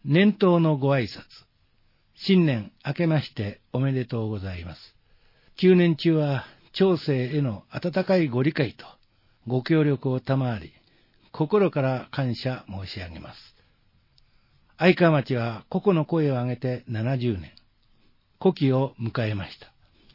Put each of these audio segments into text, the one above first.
年頭のご挨拶。新年明けましておめでとうございます。旧年中は町政への温かいご理解とご協力を賜り、心から感謝申し上げます。愛川町は個々の声を上げて70年、古希を迎えました。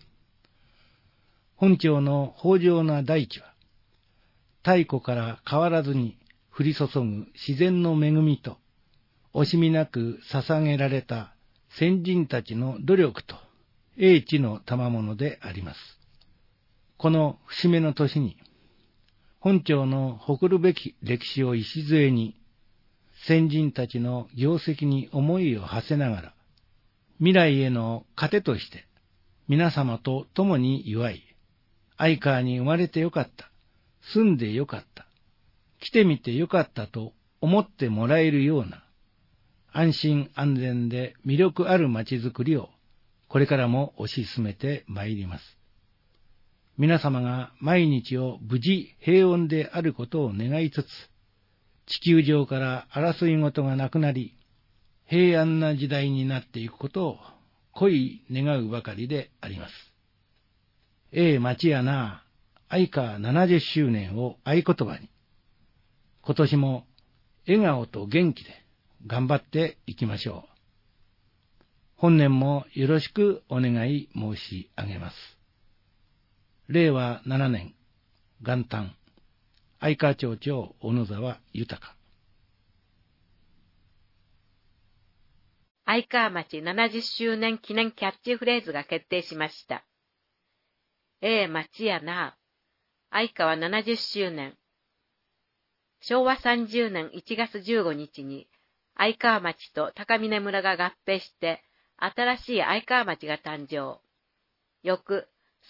本町の豊穣な大地は、太古から変わらずに降り注ぐ自然の恵みと、惜しみなく捧げられた先人たちの努力と英知の賜物であります。この節目の年に、本町の誇るべき歴史を礎に、先人たちの業績に思いを馳せながら、未来への糧として、皆様と共に祝い、愛川に生まれてよかった、住んでよかった、来てみてよかったと思ってもらえるような、安心安全で魅力ある街づくりをこれからも推し進めてまいります。皆様が毎日を無事平穏であることを願いつつ、地球上から争い事がなくなり、平安な時代になっていくことを恋願うばかりであります。町やな愛川70周年を合言葉に、今年も笑顔と元気で頑張っていきましょう。本年もよろしくお願い申し上げます。令和7年元旦、愛川町長小野沢豊。 愛川町70周年記念キャッチフレーズが決定しました。町やな愛川70周年。昭和30年1月15日に愛川町と高峰村が合併して新しい愛川町が誕生。翌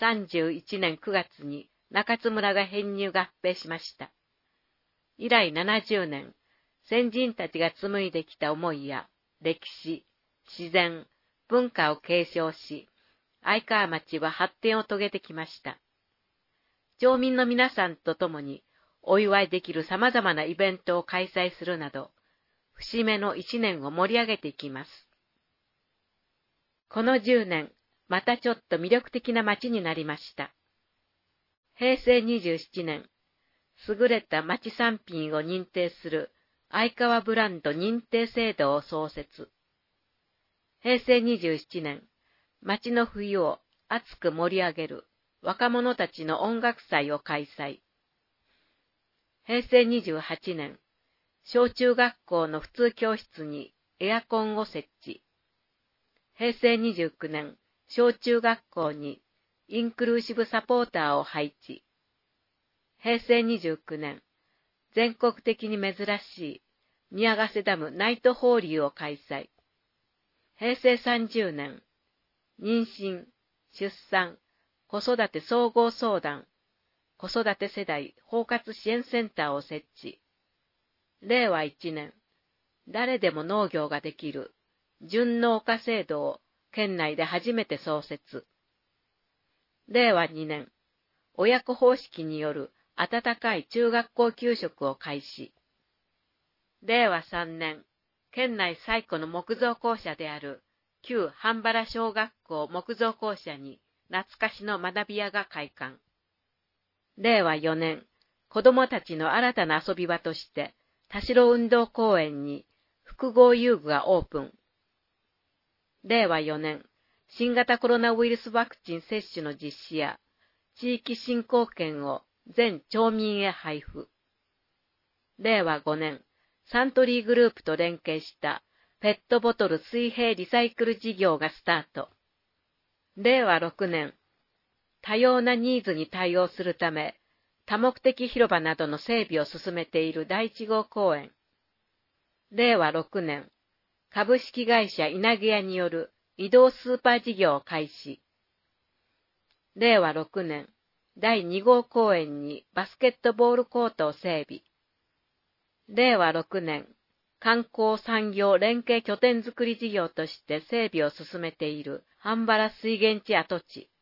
31年9月に中津村が編入合併しました。以来70年、先人たちが紡いできた思いや歴史、自然、文化を継承し、愛川町は発展を遂げてきました。町民の皆さんと共にお祝いできる様々なイベントを開催するなど、節目の1年を盛り上げていきます。この10年、またちょっと魅力的な町になりました。平成27年、優れた町産品を認定する愛川ブランド認定制度を創設。平成27年、町の冬を熱く盛り上げる若者たちの音楽祭を開催。平成28年、小中学校の普通教室にエアコンを設置。平成29年、小中学校にインクルーシブサポーターを配置。平成29年、全国的に珍しい宮ヶ瀬ダムナイト放流を開催。平成30年、妊娠、出産、子育て総合相談、子育て世代包括支援センターを設置。令和1年、誰でも農業ができる準農家制度を県内で初めて創設。令和2年、親子方式による温かい中学校給食を開始。令和3年、県内最古の木造校舎である旧半原小学校木造校舎に懐かしの学び屋が開館。令和4年、子どもたちの新たな遊び場として、田代運動公園に複合遊具がオープン。令和4年、新型コロナウイルスワクチン接種の実施や、地域振興券を全町民へ配布。令和5年、サントリーグループと連携したペットボトル水平リサイクル事業がスタート。令和6年、多様なニーズに対応するため、多目的広場などの整備を進めている第1号公園。令和6年、株式会社稲毛屋による移動スーパー事業を開始。令和6年、第2号公園にバスケットボールコートを整備。令和6年、観光産業連携拠点づくり事業として整備を進めている半原水源地跡地。